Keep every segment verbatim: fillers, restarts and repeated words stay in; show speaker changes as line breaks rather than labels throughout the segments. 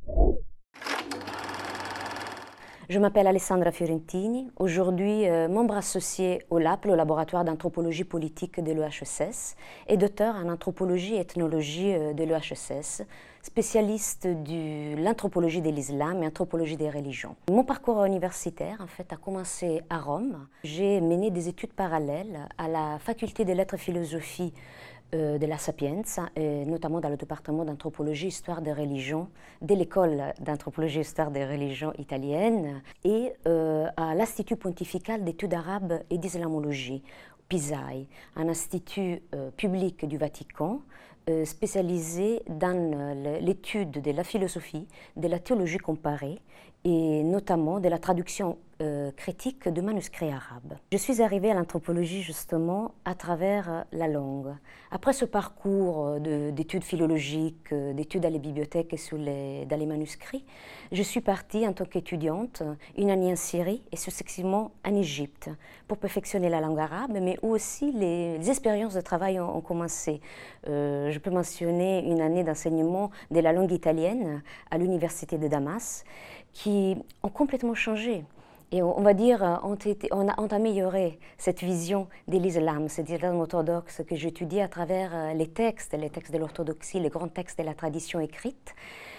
Je m'appelle Alessandra Fiorentini, aujourd'hui euh, membre associé au L A P, le laboratoire d'anthropologie politique de l'E H E S S, et docteur en anthropologie et ethnologie euh, de l'E H E S S, spécialiste de l'anthropologie de l'islam et anthropologie des religions. Mon parcours universitaire en fait, a commencé à Rome. J'ai mené des études parallèles à la faculté des lettres et philosophie de la Sapienza, et notamment dans le département d'anthropologie histoire des religions de l'école d'anthropologie histoire des religions italienne, et euh, à l'Institut pontifical d'études arabes et d'islamologie, PISAI, un institut euh, public du Vatican euh, spécialisé dans euh, l'étude de la philosophie, de la théologie comparée et notamment de la traduction euh, critique de manuscrits arabes. Je suis arrivée à l'anthropologie justement à travers euh, la langue. Après ce parcours d'études philologiques, euh, d'études à la bibliothèque et sous les, dans les manuscrits, je suis partie en tant qu'étudiante une année en Syrie et successivement en Égypte pour perfectionner la langue arabe, mais où aussi les, les expériences de travail ont, ont commencé. Euh, je peux mentionner une année d'enseignement de la langue italienne à l'université de Damas, qui ont complètement changé. Et on va dire, ont, été, on a, ont amélioré cette vision de l'islam, cet islam orthodoxe que j'étudie à travers les textes, les textes de l'orthodoxie, les grands textes de la tradition écrite.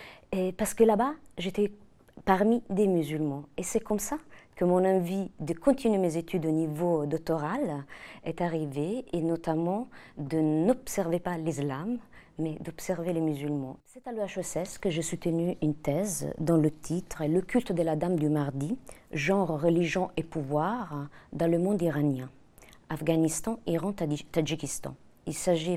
Et parce que là-bas, j'étais parmi des musulmans. Et c'est comme ça que mon envie de continuer mes études au niveau doctoral est arrivée, et notamment de n'observer pas l'islam, mais d'observer les musulmans. C'est à l'E H E S S que j'ai soutenu une thèse dont le titre est « Le culte de la Dame du Mardi, genre, religion et pouvoir dans le monde iranien, Afghanistan, Iran, Tadjikistan ». Il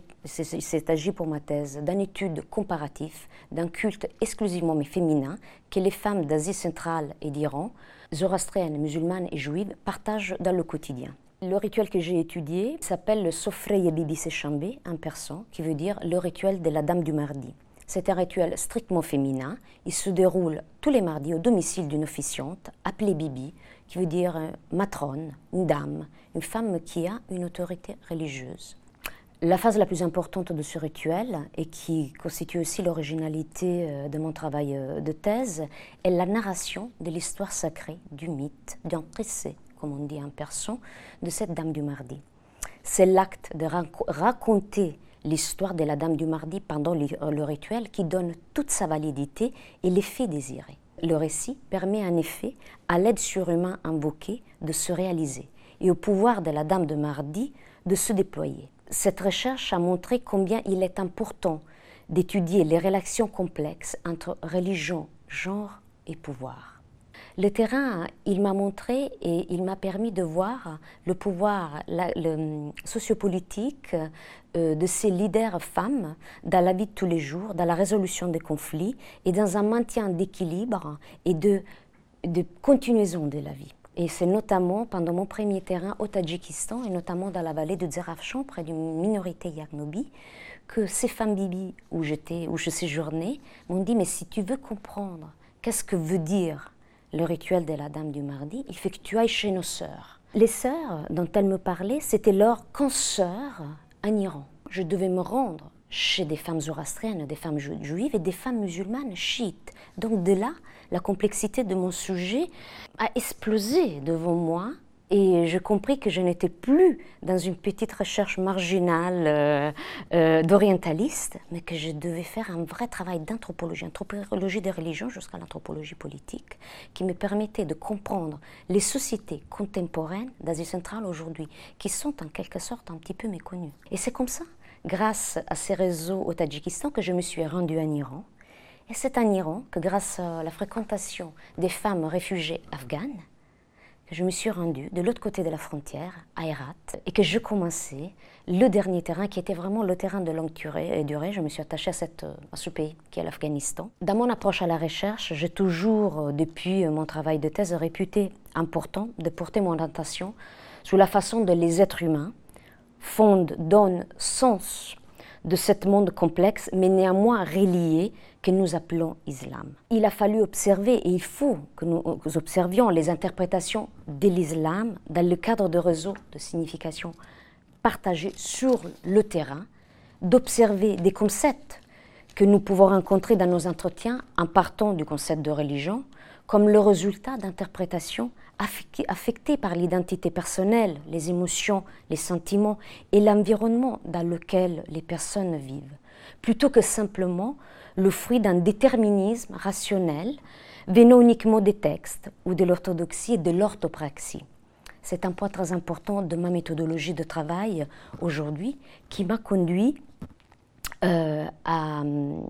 s'est agi pour ma thèse d'une étude comparative d'un culte exclusivement mais féminin que les femmes d'Asie centrale et d'Iran, zoroastriennes, musulmanes et juives, partagent dans le quotidien. Le rituel que j'ai étudié s'appelle le Sofreye Bibi Sechambé en persan, qui veut dire le rituel de la Dame du Mardi. C'est un rituel strictement féminin. Il se déroule tous les mardis au domicile d'une officiante appelée Bibi, qui veut dire matrone, une dame, une femme qui a une autorité religieuse. La phase la plus importante de ce rituel, et qui constitue aussi l'originalité de mon travail de thèse, est la narration de l'histoire sacrée, du mythe, d'un tricé, comme on dit en persan, de cette Dame du Mardi. C'est l'acte de raconter l'histoire de la Dame du Mardi pendant le rituel qui donne toute sa validité et l'effet désiré. Le récit permet en effet à l'aide surhumain invoquée de se réaliser et au pouvoir de la Dame de Mardi de se déployer. Cette recherche a montré combien il est important d'étudier les relations complexes entre religion, genre et pouvoir. Le terrain, il m'a montré et il m'a permis de voir le pouvoir la, le, sociopolitique euh, de ces leaders femmes dans la vie de tous les jours, dans la résolution des conflits et dans un maintien d'équilibre et de, de continuation de la vie. Et c'est notamment pendant mon premier terrain au Tadjikistan, et notamment dans la vallée de Zerafshan, près d'une minorité Yagnobi, que ces femmes Bibi où, j'étais, où je séjournais m'ont dit « Mais si tu veux comprendre qu'est-ce que veut dire le rituel de la Dame du Mardi, il faut que tu ailles chez nos sœurs. » Les sœurs dont elles me parlaient, c'était leurs consoeurs en Iran. Je devais me rendre chez des femmes zoroastriennes, des femmes ju juives et des femmes musulmanes chiites. Donc de là, la complexité de mon sujet a explosé devant moi, et je compris que je n'étais plus dans une petite recherche marginale euh, euh, d'orientaliste, mais que je devais faire un vrai travail d'anthropologie, anthropologie des religions jusqu'à l'anthropologie politique, qui me permettait de comprendre les sociétés contemporaines d'Asie centrale aujourd'hui, qui sont en quelque sorte un petit peu méconnues. Et c'est comme ça, grâce à ces réseaux au Tadjikistan, que je me suis rendue en Iran. Et c'est en Iran que, grâce à la fréquentation des femmes réfugiées afghanes, que je me suis rendue de l'autre côté de la frontière, à Herat, et que je commençais le dernier terrain qui était vraiment le terrain de longue durée. durée. Je me suis attachée à, cette, à ce pays qui est l'Afghanistan. Dans mon approche à la recherche, j'ai toujours, depuis mon travail de thèse, réputé important de porter mon attention sur la façon dont les êtres humains fondent, donnent sens de ce monde complexe, mais néanmoins relié, que nous appelons islam. Il a fallu observer, et il faut que nous observions les interprétations de l'islam dans le cadre de réseaux de signification partagés sur le terrain, d'observer des concepts que nous pouvons rencontrer dans nos entretiens en partant du concept de religion comme le résultat d'interprétations affectées par l'identité personnelle, les émotions, les sentiments et l'environnement dans lequel les personnes vivent, plutôt que simplement le fruit d'un déterminisme rationnel venant uniquement des textes ou de l'orthodoxie et de l'orthopraxie. C'est un point très important de ma méthodologie de travail aujourd'hui qui m'a conduit euh, à,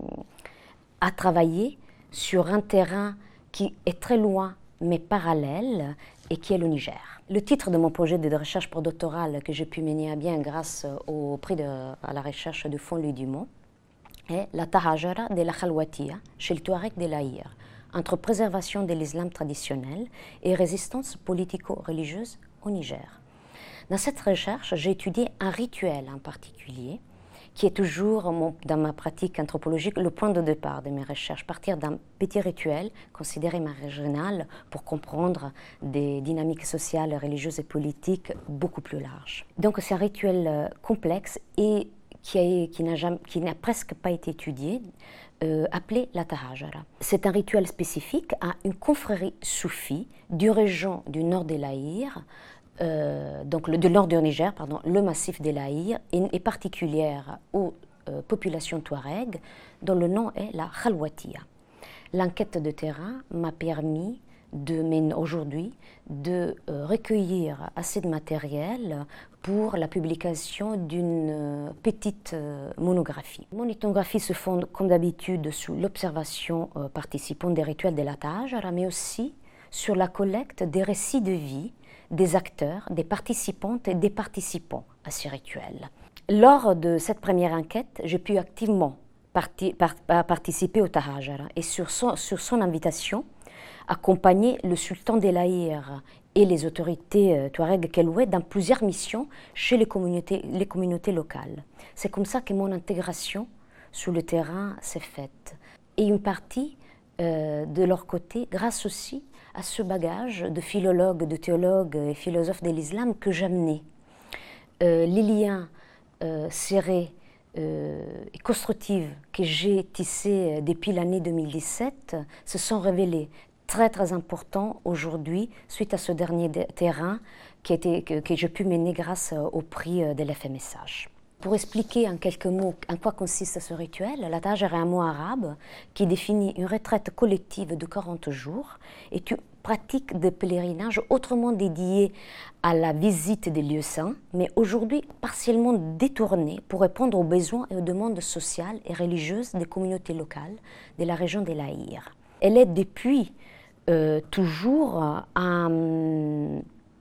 à travailler sur un terrain qui est très loin mais parallèle et qui est le Niger. Le titre de mon projet de recherche postdoctorale que j'ai pu mener à bien grâce au prix de, à la recherche de fonds Louis Dumont est La Tahajara de la Khalwatia chez le Touareg de l'Aïr, entre préservation de l'islam traditionnel et résistance politico-religieuse au Niger. Dans cette recherche, j'ai étudié un rituel en particulier qui est toujours, mon, dans ma pratique anthropologique, le point de départ de mes recherches, partir d'un petit rituel considéré marginal pour comprendre des dynamiques sociales, religieuses et politiques beaucoup plus larges. Donc c'est un rituel complexe et qui, a, qui, n'a, jamais, qui n'a presque pas été étudié, euh, appelé la Tahajara. C'est un rituel spécifique à une confrérie soufie du région du nord de l'Aïr, Euh, donc le, de nord du Niger, pardon, le massif de l'Aïr, et, et particulière aux euh, populations touareg, dont le nom est la Khalwatia. L'enquête de terrain m'a permis de, aujourd'hui de euh, recueillir assez de matériel pour la publication d'une euh, petite euh, monographie. Mon ethnographie se fonde comme d'habitude sous l'observation euh, participante des rituels de la Tahajara, mais aussi sur la collecte des récits de vie des acteurs, des participantes et des participants à ces rituels. Lors de cette première enquête, j'ai pu activement parti, par, participer au Tahajara et sur son, sur son invitation, accompagner le sultan de l'Aïr et les autorités euh, touareg keloué dans plusieurs missions chez les communautés, les communautés locales. C'est comme ça que mon intégration sur le terrain s'est faite. Et une partie euh, de leur côté, grâce aussi à ce bagage de philologues, de théologues et philosophes de l'islam que j'amenais. Euh, les liens euh, serrés euh, et constructifs que j'ai tissés depuis l'année deux mille dix-sept se sont révélés très très importants aujourd'hui suite à ce dernier terrain qui était, que, que j'ai pu mener grâce au prix de l'F M S H. Pour expliquer en quelques mots en quoi consiste ce rituel, la Tahajara est un mot arabe qui définit une retraite collective de quarante jours et une pratique de pèlerinage autrement dédiée à la visite des lieux saints, mais aujourd'hui partiellement détournée pour répondre aux besoins et aux demandes sociales et religieuses des communautés locales de la région de l'Aïr. Elle est depuis euh, toujours un,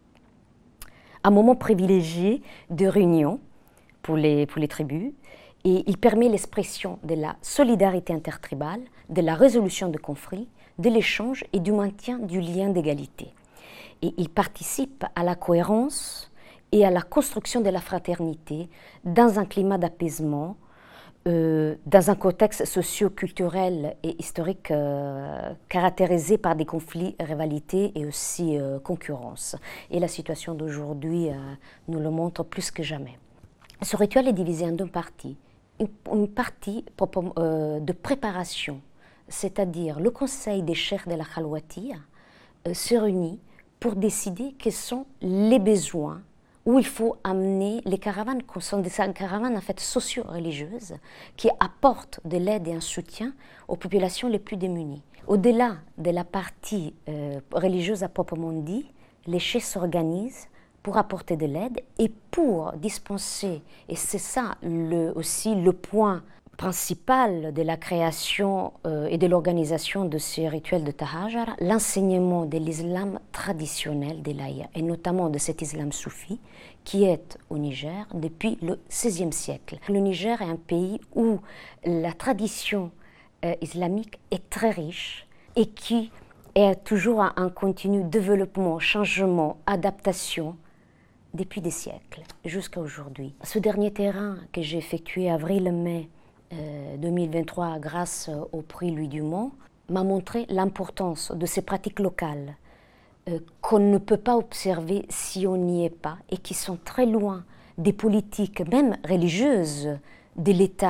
un moment privilégié de réunion Pour les, pour les tribus, et il permet l'expression de la solidarité intertribale, de la résolution de conflits, de l'échange et du maintien du lien d'égalité. Et il participe à la cohérence et à la construction de la fraternité dans un climat d'apaisement, euh, dans un contexte socio-culturel et historique euh, caractérisé par des conflits, rivalités et aussi euh, concurrence. Et la situation d'aujourd'hui euh, nous le montre plus que jamais. Ce rituel est divisé en deux parties. Une, une partie euh, de préparation, c'est-à-dire le conseil des cheikhs de la Khalwatia euh, se réunit pour décider quels sont les besoins, où il faut amener les caravanes, qui sont des caravanes en fait socio-religieuses, qui apportent de l'aide et un soutien aux populations les plus démunies. Au-delà de la partie euh, religieuse à proprement dit, les cheikhs s'organisent pour apporter de l'aide et pour dispenser, et c'est ça le, aussi le point principal de la création euh, et de l'organisation de ces rituels de Tahajara, l'enseignement de l'islam traditionnel de l'Aïr, et notamment de cet islam soufi qui est au Niger depuis le seizième siècle. Le Niger est un pays où la tradition euh, islamique est très riche et qui est toujours en continu développement, changement, adaptation, depuis des siècles jusqu'à aujourd'hui. Ce dernier terrain que j'ai effectué avril-mai euh, deux mille vingt-trois grâce au prix Louis Dumont m'a montré l'importance de ces pratiques locales euh, qu'on ne peut pas observer si on n'y est pas et qui sont très loin des politiques, même religieuses, de l'État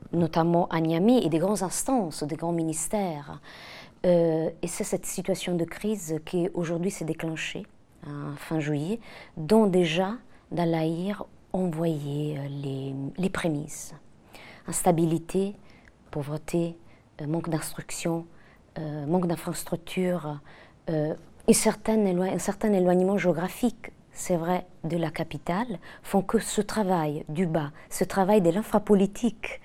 notamment à Niamey, et des grandes instances, des grands ministères. Euh, et c'est cette situation de crise qui aujourd'hui s'est déclenchée, hein, fin juillet, dont déjà Dallaïr envoyait les, les prémices. Instabilité, pauvreté, euh, manque d'instruction, euh, manque d'infrastructures, euh, un certain éloignement géographique, c'est vrai, de la capitale, font que ce travail du bas, ce travail de l'infrapolitique,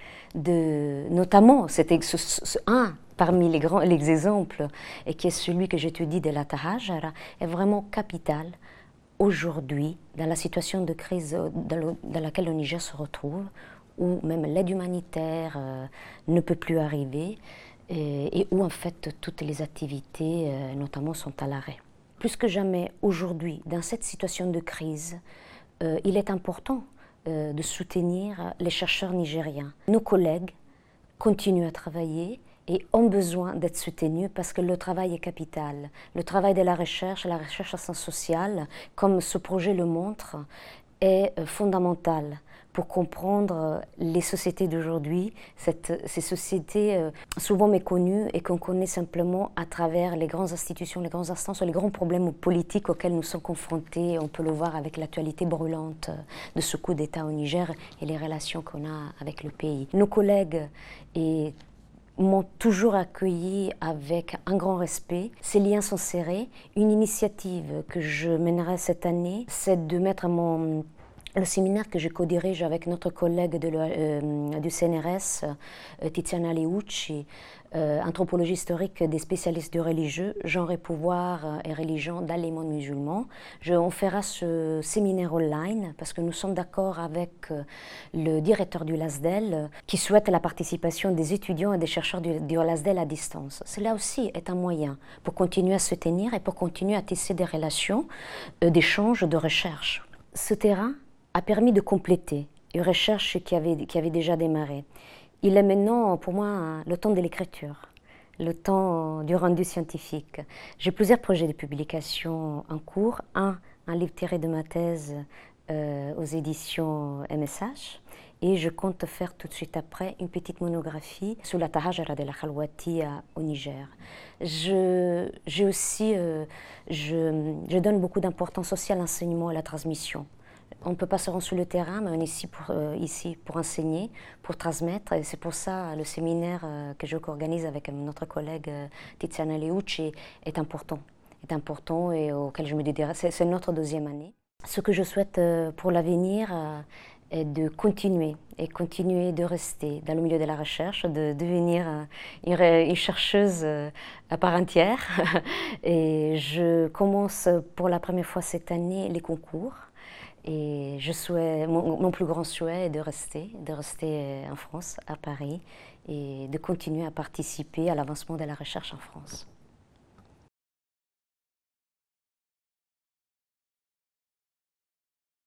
de, notamment, c'était ce, ce, un parmi les grands les exemples, et qui est celui que j'étudie de la Tahajara, est vraiment capital aujourd'hui, dans la situation de crise dans, le, dans laquelle le Niger se retrouve, où même l'aide humanitaire euh, ne peut plus arriver, et, et où en fait toutes les activités, euh, notamment, sont à l'arrêt. Plus que jamais aujourd'hui, dans cette situation de crise, euh, il est important euh, de soutenir les chercheurs nigériens. Nos collègues continuent à travailler et ont besoin d'être soutenus parce que le travail est capital. Le travail de la recherche, la recherche en sciences sociales, comme ce projet le montre, est euh, fondamental pour comprendre les sociétés d'aujourd'hui, ces sociétés euh, souvent méconnues et qu'on connaît simplement à travers les grandes institutions, les grandes instances, les grands problèmes politiques auxquels nous sommes confrontés. On peut le voir avec l'actualité brûlante de ce coup d'État au Niger et les relations qu'on a avec le pays. Nos collègues et m'ont toujours accueilli avec un grand respect. Ces liens sont serrés. Une initiative que je mènerai cette année, c'est de mettre mon Le séminaire que je co-dirige avec notre collègue de le, euh, du C N R S, euh, Tiziana Leucci, euh, anthropologie historique des spécialistes du religieux, genre et pouvoir et religion dans les mondes musulmans. Je, on fera ce séminaire online parce que nous sommes d'accord avec euh, le directeur du LASDEL euh, qui souhaite la participation des étudiants et des chercheurs du, du LASDEL à distance. Cela aussi est un moyen pour continuer à se tenir et pour continuer à tisser des relations euh, d'échange, de recherche. Ce terrain a permis de compléter une recherche qui avait, qui avait déjà démarré. Il est maintenant, pour moi, le temps de l'écriture, le temps du rendu scientifique. J'ai plusieurs projets de publication en cours. Un, un livre tiré de ma thèse euh, aux éditions M S H. Et je compte faire tout de suite après une petite monographie sur la Tahajara de la Khalwati au Niger. Je, j'ai aussi, euh, je, je donne beaucoup d'importance aussi à l'enseignement et à la transmission. On ne peut pas se rendre sur le terrain, mais on est ici pour, euh, ici pour enseigner, pour transmettre. Et c'est pour ça le séminaire euh, que je co-organise avec notre collègue euh, Tiziana Leucci est important. Est important et auquel je me dédierai. C'est, c'est notre deuxième année. Ce que je souhaite euh, pour l'avenir euh, est de continuer et continuer de rester dans le milieu de la recherche, de devenir euh, une, une chercheuse euh, à part entière. Et je commence pour la première fois cette année les concours. Et je souhaite, mon, mon plus grand souhait est de rester, de rester en France, à Paris, et de continuer à participer à l'avancement de la recherche en France.